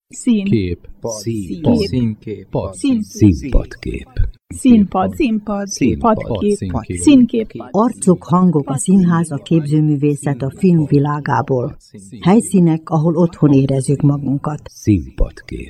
Színkép. Színkép. Színpadkép. Színkép. Arcok, hangok, a színház, a képzőművészet a film világából. Helyszínek, ahol otthon érezzük magunkat. Színpadkép.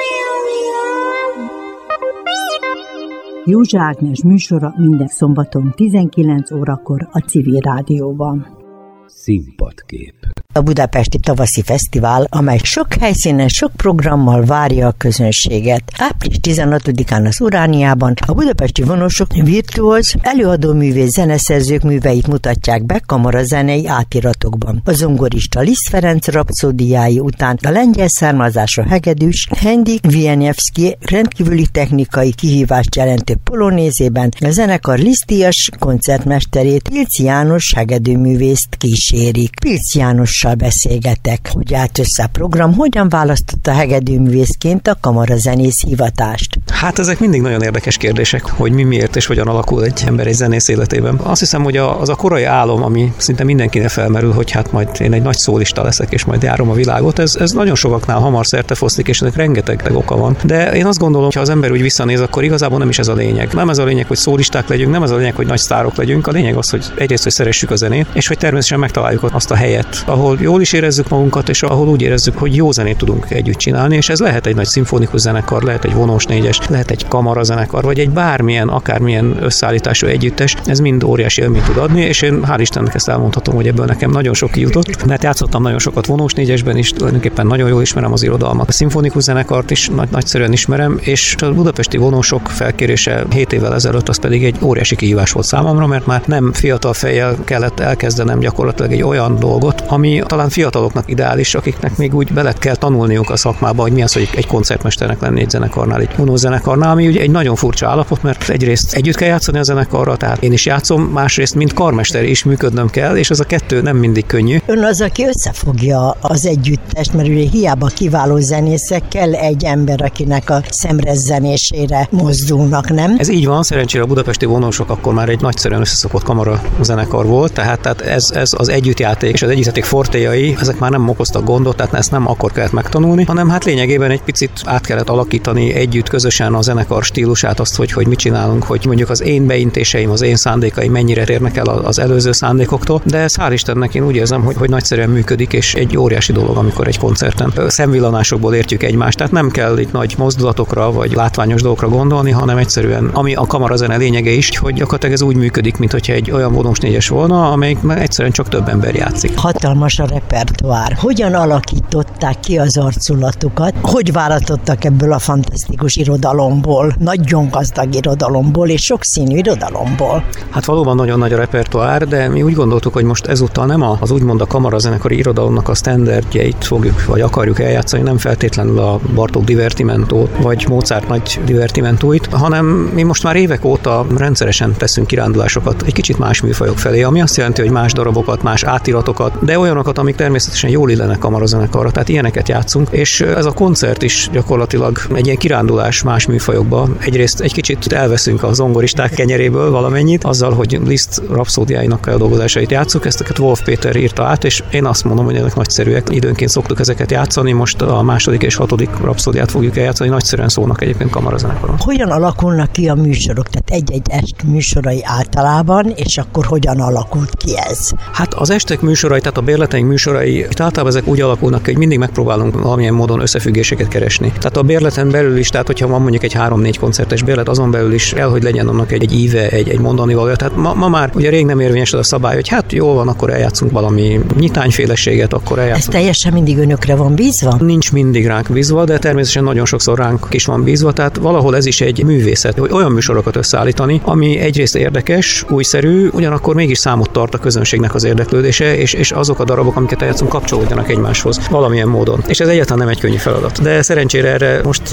Józsa Ágnes műsora minden szombaton 19 órakor a Civil Rádióban. Színpadkép. A Budapesti Tavaszi Fesztivál, amely sok helyszínen, sok programmal várja a közönséget. Április 16-án az Urániában a budapesti vonosok virtuóz, előadóművész zeneszerzők műveit mutatják be kamarazenei átiratokban. A zongorista Liszt Ferenc rapszódiái után a lengyel származású hegedűs Henrik Wieniawski rendkívüli technikai kihívást jelentő polonézében a zenekar Liszt-díjas koncertmesterét, Pilc János hegedűművészt kísérik. Pilc Jánossal beszélgetek, hogy állt össze a program, hogyan választotta hegedűművészként a kamarazenész hivatást. Hát ezek mindig nagyon érdekes kérdések, hogy mi miért és hogyan alakul egy ember egy zenész életében. Azt hiszem, hogy az a korai álom, ami szinte mindenkinek felmerül, hogy hát majd én egy nagy szólista leszek, és majd járom a világot, ez nagyon sokaknál hamar szertefoszlik, és ennek rengeteg oka van. De én azt gondolom, hogy ha az ember úgy visszanéz, akkor igazából nem is ez a lényeg. Nem ez a lényeg, hogy szólisták legyünk, nem ez a lényeg, hogy nagy sztárok legyünk. A lényeg az, hogy egyrészt, hogy szeressük a zenét, és hogy természetesen megtaláljuk azt a helyet, ahol jól is érezzük magunkat, és ahol úgy érezzük, hogy jó zenét tudunk együtt csinálni, és ez lehet egy nagy szimfonikus zenekar, lehet egy vonós négyes, lehet egy kamarazenekar, vagy egy bármilyen, akármilyen összeállítású együttes, ez mind óriási élményt tud adni, és én hál' Istennek ezt elmondhatom, hogy ebből nekem nagyon sok kijutott, mert játszottam nagyon sokat vonós négyesben is, tulajdonképpen nagyon jól ismerem az irodalmat. A szimfonikus zenekart is nagyszerűen ismerem, és a budapesti vonósok felkérése 7 évvel ezelőtt az pedig egy óriási kihívás volt számomra, mert már nem fiatal fejjel kellett elkezdenem gyakorlatilag egy olyan dolgot, ami talán fiataloknak ideális, akiknek még úgy bele kell tanulniuk a szakmába, hogy mi az, hogy egy koncertmesternek lenni egy zenekarnál, egy vonózenekarnál, ami ugye egy nagyon furcsa állapot, mert egyrészt együtt kell játszani a zenekarra, tehát én is játszom, másrészt mint karmester is működnöm kell, és ez a kettő nem mindig könnyű. Ön az, aki összefogja az együttest, mert ugye hiába kiváló zenészek, kell egy ember, akinek a szemrezzenésére mozdulnak, nem? Ez így van, szerencsére a budapesti vonósok akkor már egy nagyszerűen összeszokott kamara zenekar volt, tehát ez az együttjáték és az együttjáték fortéjai, ezek már nem okoztak gondot, tehát ezt nem akkor kellett megtanulni, hanem hát lényegében egy picit át kellett alakítani együtt közösen a zenekar stílusát, azt, hogy mit csinálunk, hogy mondjuk az én beintéseim, az én szándékaim mennyire érnek el az előző szándékoktól, de ez hál' Istennek én úgy érzem, hogy nagyszerűen működik, és egy óriási dolog, amikor egy koncerten szemvillanásokból értjük egymást, tehát nem kell itt nagy mozdulatokra vagy látványos dolgokra gondolni, hanem egyszerűen, ami a kamarazene lényege is, hogy gyakorlatilag ez úgy működik, mintha egy olyan vonós négyes volna, amelyik egyszerűen csak több ember játszik. Hatalmas a repertoár. Hogyan alakították ki az arculatukat? Hogy választottak ebből a fantasztikus irodalomból, nagyon gazdag irodalomból és sokszínű irodalomból? Hát valóban nagyon nagy a repertoár, de mi úgy gondoltuk, hogy most ezúttal nem az úgymond a kamarazenekari irodalomnak a sztenderdjeit fogjuk, vagy akarjuk eljátszani, nem feltétlenül a Bartók divertimentót, vagy Mozart nagy divertimentóit, hanem mi most már évek óta rendszeresen teszünk kirándulásokat egy kicsit más műfajok felé, ami azt jelenti, hogy más darabokat, más átiratokat, de olyanokat, amik természetesen jól illenek kamarazenekarra, tehát ilyeneket játszunk, és ez a koncert is gyakorlatilag egy ilyen kirándulás más műfajokba. Egyrészt egy kicsit elveszünk a zongoristák kenyeréből valamennyit, azzal, hogy Liszt rapszódiáinak a dolgozásait játsszuk, ezeket Wolf Péter írta át, és én azt mondom, hogy ezek nagyszerűek. Időnként szoktuk ezeket játszani, most a 2. és 6. rapszódiát fogjuk eljátszani, nagyszerűen szólnak egyébként kamarazenekaron. Hogyan alakulnak ki a műsorok? Tehát egy-egy est műsorai általában, és akkor hogyan alakult ki ez? Hát az estek műsorai, tehát a bérleteink műsorai, általában ezek úgy alakulnak, hogy mindig megpróbálunk valamilyen módon összefüggéseket keresni. Tehát a bérleten belül is, tehát hogyha van mondjuk egy 3-4 koncertes bérlet, azon belül is kell, hogy legyen annak egy íve, egy mondani valója. Tehát ma már ugye rég nem érvényes az a szabály, hogy hát jól van, akkor eljátszunk valami nyitányféleséget, akkor eljátszunk. Ez teljesen mindig önökre van bízva? Nincs mindig ránk bízva, de természetesen nagyon sokszor ránk is van bízva, tehát valahol ez is egy művészet, hogy olyan műsorokat összeállítani, ami egyrészt érdekes, újszerű, ugyanakkor mégis számot tart a közönségnek az érdeklődése, és azok a darabok, amiket eljátszunk, kapcsolódjanak egymáshoz valamilyen módon. És ez egyáltalán nem egy könnyű feladat. De szerencsére erre most úgy érzem,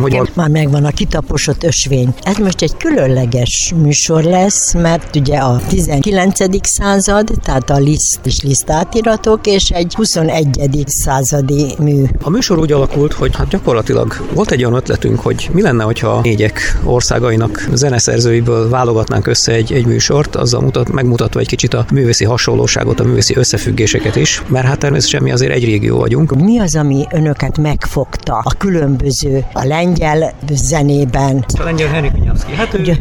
hogy van. Már megvan a kitaposott ösvény. Ez most egy különleges műsor lesz, mert ugye a 19. század, tehát a liszt és lisztátiratok, és egy 21. századi mű. A műsor úgy alakult, hogy hát gyakorlatilag volt egy olyan ötletünk, hogy mi lenne, hogyha a négyek országainak zeneszerzőiből válogatnánk össze egy műsort, azzal megmutatva egy kicsit a művészi hasonlóságot, a művészi összefüggéseket is, mert hát természetesen mi azért egy régió vagyunk. Mi az, ami önöket megfogta a különböző, a lengyel zenében? A lengyel Henrik Vinyavszky. Hát ugye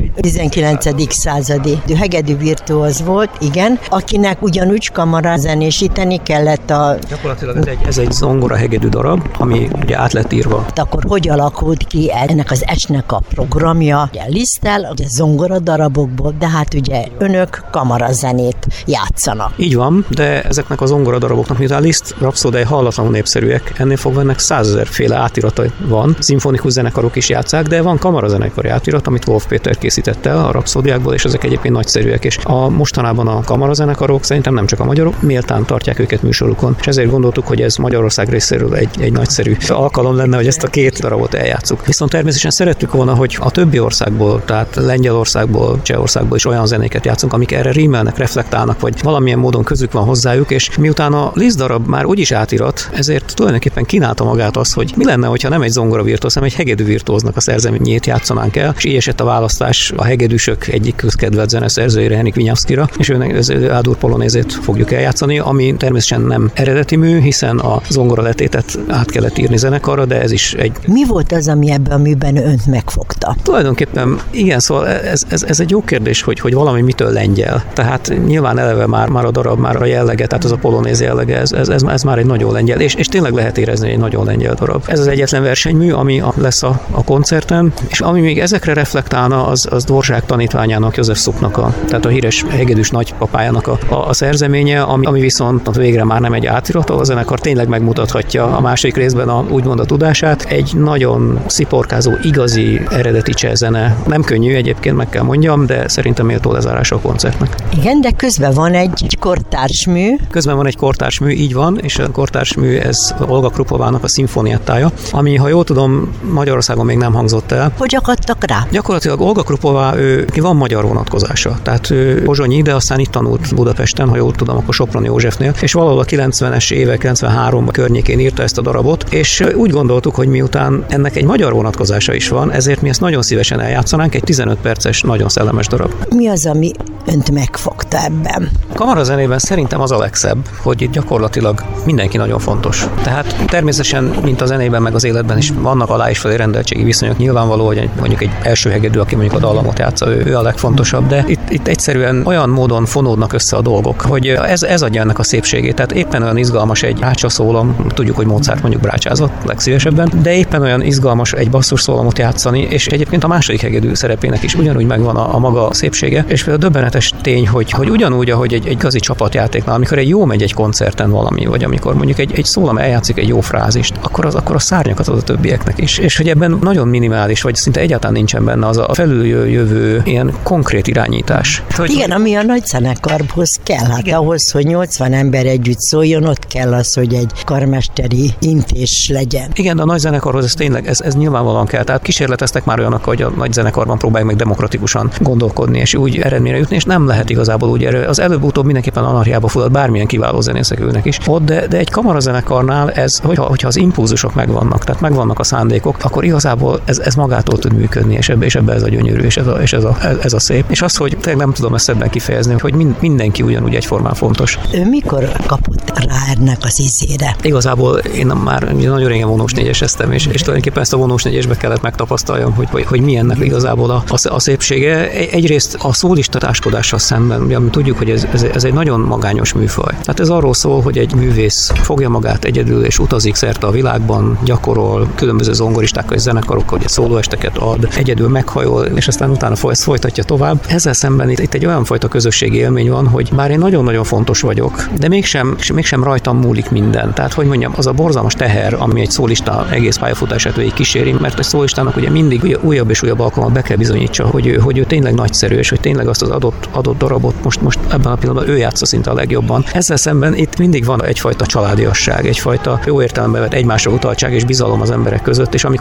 19. századi hegedű virtuóz volt, igen, akinek ugyanúgy kamarazenésíteni kellett a... Gyakorlatilag ez egy zongora hegedű darab, ami ugye át lett írva. Akkor hogy alakult ki ennek az esnek a programja? Ugye Liszttel, ugye zongora darabokból, de hát ugye önök kamarazenét játszanak. Így van, de ezeknek a zongora daraboknak, miután Liszt rapszódái hallatlanul népszerűek, ennél fogva ennek 100 000 féle átirata van. Szimfonikus zenekarok is játsszák, de van kamarazenekari átirat, amit Wolf Péter készített el a rapszódiákból, és ezek egyébként nagyszerűek, és mostanában a kamarazenekarok, szerintem nem csak a magyarok, méltán tartják őket műsorukon, és ezért gondoltuk, hogy ez Magyarország részéről egy nagyszerű alkalom lenne, hogy ezt a két darabot eljátsszuk. Viszont természetesen szerettük volna, hogy a többi országból, tehát Lengyelországból, Csehországból is olyan zenéket játszunk, amik erre rímelnek, reflektálnak, vagy valamilyen módon közük van hozzájuk, és miután a Liszt darab már úgyis átirat, ezért tulajdonképpen kínálta magát az, hogy mi lenne, hogyha nem egy zongora virtuóz, hanem egy hegedű virtuóznak a szerzeményét játszanánk el, és így esett a választás a hegedűsök egyik közkedvelt zeneszerzőjére, Henrik Vinyavszkyra, és őnek az A-dur polonézét fogjuk eljátszani, ami természetesen nem eredeti mű, hiszen a zongora letétet át kellett írni zenekarra, de ez is egy... Mi volt az, ami ebben a műben önt megfogta? Tulajdonképpen igen, szóval ez egy jó kérdés, hogy valami mitől lengyel. Tehát nyilván eleve már a darab, már a jellege, tehát az a polonéz jellege, ez már egy nagyon lengyel, és tényleg lehet érezni egy nagyon lengyel darab. Ez az egyetlen versenymű, ami lesz a koncerten, és ami még ezekre reflektálna, az Dvořák tanítványának, József Szuknak, tehát a híres hegedűs nagypapájának a szerzeménye, ami viszont végre már nem egy átirat, a zenekar tényleg megmutathatja a második részben úgymond a tudását. Egy nagyon sziporkázó, igazi, eredeti csehzene. Nem könnyű egyébként, meg kell mondjam, de szerintem méltó lezárása a koncertnek. Igen, de közben van egy kortársmű. Közben van egy kortársmű, így van, és a kortársmű ez Olga Krupovának a szimfoniettája, ami, ha jól tudom, Magyarországon még nem hangzott el. Hogy akadtak rá? Gyakorlatilag Olga Krupová, ki van magyar vonatkozása. Tehát ő pozsonyi, de aztán itt tanult Budapesten, ha jól tudom, akkor Soproni Józsefnél, és valahol a 90-es évek, 93-ban környékén írta ezt a darabot, és úgy gondoltuk, hogy miután ennek egy magyar vonatkozása is van, ezért mi ezt nagyon szívesen eljátszanánk, egy 15 perces, nagyon szellemes darab. Mi az, ami önt megfogta ebben? A kamarazenében szerintem az a legszebb, hogy itt gyakorlatilag mindenki nagyon fontos. Tehát természetesen, mint a zenében, meg az életben is vannak alá és felé rendeltségi viszonyok. Nyilvánvaló, hogy mondjuk egy első hegedű, aki mondjuk a dallamot játsza, ő a legfontosabb, de itt egyszerűen olyan módon fonódnak össze a dolgok, hogy ez adja ennek a szépségét. Tehát éppen olyan izgalmas egy brácsaszólam, tudjuk, hogy Mozart mondjuk brácsázott legszívesebben, de éppen olyan izgalmas egy basszusszólamot játszani, és egyébként a második hegedű szerepének is ugyanúgy megvan a maga szépsége, és a döbbenetes tény, hogy ugyanúgy, ahogy egy igazi csapatjátéknál, amikor egy jó megy egy koncerten valami, vagy amikor mondjuk egy szólam eljátszik egy jó frázist, akkor a szárnyakat ad a többieknek is. És hogy ebben nagyon minimális, vagy szinte egyáltalán nincsen benne az a felüljövő ilyen konkrét irányítás. Igen, ami a nagy zenekarhoz kell. Hát igen. Ahhoz, hogy 80 ember együtt szóljon, ott kell az, hogy egy karmesteri intés legyen. Igen, de a nagy zenekarhoz ez tényleg, ez nyilvánvalóan kell. Tehát kísérleteztek már olyanok, hogy a nagy zenekarban próbálják meg demokratikusan gondolkodni, és úgy eredményre jutni, és nem lehet igazából úgy az előbb-utóbb mindenképpen anarchiába fullad, bármilyen kiváló zenészek ülnek is. Ott, de egy kamarazenekarnál ez, hogyha az impulzusok megvannak, tehát megvannak a szándékok, akkor igazából ez magától tud működni, és ebbe ez a gyönyörű, és ez a szép. És az, hogy tényleg nem tudom ezt szebben kifejezni, hogy mindenki ugyanúgy egyformán fontos. Ő mikor kapott rá ennek az ízére? Igazából én már nagyon régen vonós négyeseztem, és tulajdonképpen ezt a vonós négyesbe kellett megtapasztaljam, hogy mi ennek igazából a szépsége. Egyrészt a szólistatáskodással szemben, ugye, tudjuk, hogy ez egy nagyon magányos műfaj. Tehát ez arról szól, hogy egy művész fogja magát egyedül, és utazik szerte a világban, gyakorol, különböző zongoristákkal és zenekarokkal, hogy szólóesteket ad, egyedül meghajol, és aztán utána ezt folytatja tovább. Ezzel szemben itt egy olyan fajta közösségi élmény van, hogy bár én nagyon-nagyon fontos vagyok, de mégsem rajtam múlik minden. Tehát, hogy mondjam, az a borzalmas teher, ami egy szólista egész pályafutását végig kíséri, mert egy szólistának ugye mindig újabb és újabb alkalommal be kell bizonyítsa, hogy ő tényleg nagyszerű, és hogy tényleg azt az adott darabot most ebben a pillanatban ő játsza szinte a legjobban. Ezzel szemben itt mindig van egyfajta családiasság, egyfajta jó értelemben vett egymásra utaltság és bizalom az emberek között, és amikor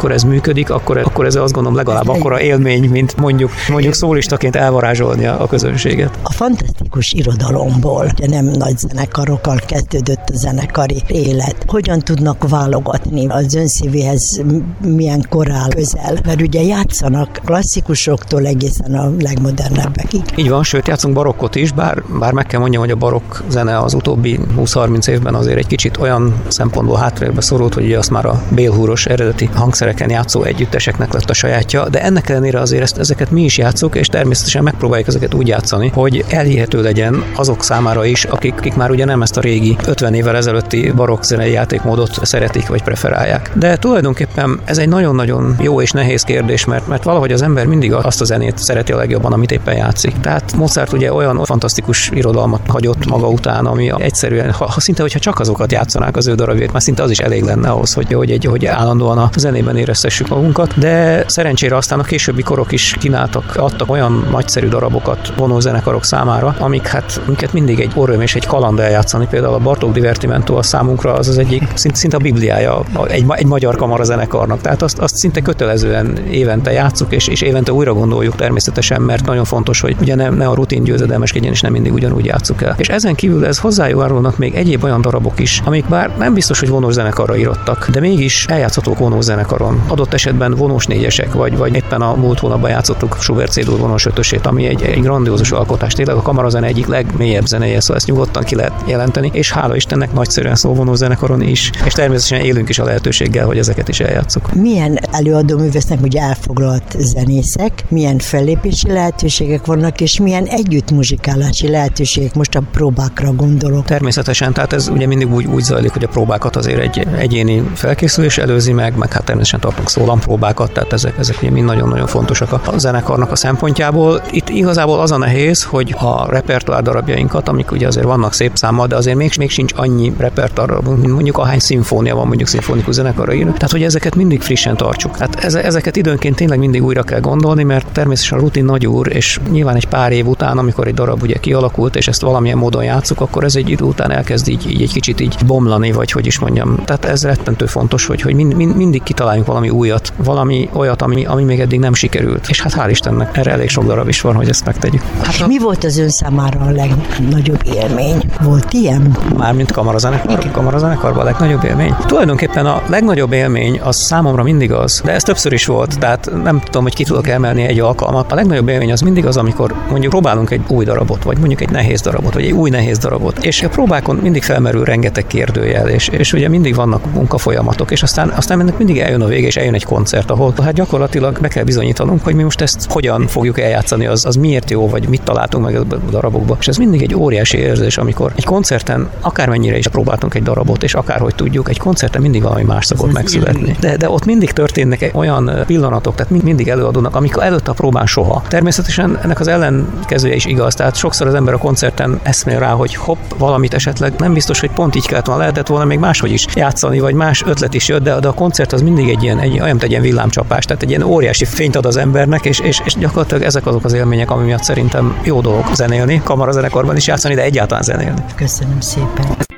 amikor ez működik, akkor ez azt gondolom legalább akkora élmény, mint mondjuk szólistaként elvarázsolni a közönséget. A fantasztikus irodalomból, de nem nagy zenekarokkal kezdődött a zenekari élet. Hogyan tudnak válogatni az ön szívéhez, milyen korál közel? Mert ugye játszanak klasszikusoktól egészen a legmodernebbekig. Így van, sőt játszunk barokkot is, bár meg kell mondjam, hogy a barokk zene az utóbbi 20-30 évben azért egy kicsit olyan szempontból háttérbe szorult, hogy ugye azt már a bélhúros eredeti hangszereken játszó együtteseknek lett a sajátja, de ennek ellenére azért ezeket mi is játszunk, és természetesen megpróbáljuk ezeket úgy játszani, hogy elhihető legyen azok számára is, akik már ugye nem ezt a régi 50 évvel ezelőtti barokk zenei játékmódot szeretik vagy preferálják. De tulajdonképpen ez egy nagyon-nagyon jó és nehéz kérdés, mert valahogy az ember mindig azt a zenét szereti a legjobban, amit éppen játszik. Tehát Mozart ugye olyan fantasztikus irodalmat hagyott maga után, ami egyszerűen, hogyha csak azokat játszanák az ő darabjait, már szinte az is elég lenne ahhoz, hogy állandóan a zenében éreztessük magunkat, de szerencsére aztán a későbbi korok is adtak olyan nagyszerű darabokat vonózenekarok számára, amiket mindig egy öröm és egy kaland eljátszani. Például a Bartók Divertimento a számunkra az egyik szinte a bibliája egy magyar kamarazenekarnak. Tehát azt szinte kötelezően évente játsszuk, és évente újra gondoljuk természetesen, mert nagyon fontos, hogy ugye ne a rutin győzedelmeskedjen, és nem mindig ugyanúgy játsszuk el. És ezen kívül ez hozzájárulnak még egyéb olyan darabok is, amik bár nem biztos, hogy vonós zenekarra írottak, de mégis eljátszhatók vonós zenekaron. Adott esetben vonós négyesek, vagy éppen a múlt hónapban játszottuk Schubert C-dur vonós ötösét, ami egy grandiózus alkotás, tényleg a kamarazene egyik legmélyebb zenéje, szóval ezt nyugodtan ki lehet jelenteni, és hála Istennek nagyszerűen szól vonós zenekaron is, és természetesen élünk is a lehetőséggel, hogy ezeket is eljátszuk. Milyen előadóművésznek ugye elfoglalt zenészek, milyen fellépési lehetőségek vannak, és milyen együttmuzsikálási lehetőségek, most a próbákra gondolok. Természetesen, tehát ez ugye mindig úgy zajlik, hogy a próbákat azért egy egyéni felkészülés előzi meg hát természetesen tartunk szólampróbákat, tehát ezek ugye mind nagyon-nagyon fontosak a zenekarnak a szempontjából. Itt igazából az a nehéz, hogy a repertoár darabjainkat, amik ugye azért vannak szép számmal, de azért még sincs annyi repertoár, mint mondjuk ahány szimfónia van mondjuk szimfonikus zenekarra írni. Tehát, hogy ezeket mindig frissen tartsuk. Hát ezeket időnként tényleg mindig újra kell gondolni, mert természetesen a rutin nagy úr, és nyilván egy pár év után, amikor egy darab ugye kialakult, és ezt valamilyen módon játszuk, akkor ez egy idő után elkezd így egy kicsit így bomlani, vagy hogy is mondjam. Tehát ez rettentő fontos, hogy mindig kitaláljunk valami újat, valami olyat, ami még eddig nem sikerült. És hát hál' Istennek erre elég sok darab is van, hogy ezt megtegyük. Hát mi volt az ön számára a legnagyobb élmény? Volt ilyen? Mármint kamarazenekarban a legnagyobb élmény. Tulajdonképpen a legnagyobb élmény az számomra mindig az, de ez többször is volt, tehát nem tudom, hogy ki tudok emelni egy alkalmat. A legnagyobb élmény az mindig az, amikor mondjuk próbálunk egy új darabot, vagy mondjuk egy nehéz darabot, vagy egy új nehéz darabot. És a próbákon mindig felmerül rengeteg kérdőjel, és ugye mindig vannak munkafolyamatok, és aztán ennek mindig eljön a vége, és eljön egy koncert, ahol hát gyakorlatilag be kell bizonyítanunk, hogy mi most ezt hogyan fogjuk eljátszani, az miért jó, vagy mit találtunk meg a darabokba. És ez mindig egy óriási érzés, amikor egy koncerten akármennyire is próbáltunk egy darabot, és akárhogy tudjuk, egy koncerten mindig valami más szokott megszületni. De ott mindig történnek olyan pillanatok, tehát mindig előadónak, amikor előtt a próbán soha. Természetesen ennek az ellenkezője is igaz, tehát sokszor az ember a koncerten eszmél rá, hogy hopp, valamit esetleg nem biztos, hogy pont így kellett volna, lehetett volna még máshogy is játszani, vagy más ötlet is jött, de a koncert az mindig egy ilyen villámcsapás, tehát egy ilyen óriási fényt ad az embernek, és gyakorlatilag ezek azok az élmények, ami miatt szerintem jó dolog zenélni, kamarazenekarban is játszani, de egyáltalán zenélni. Köszönöm szépen.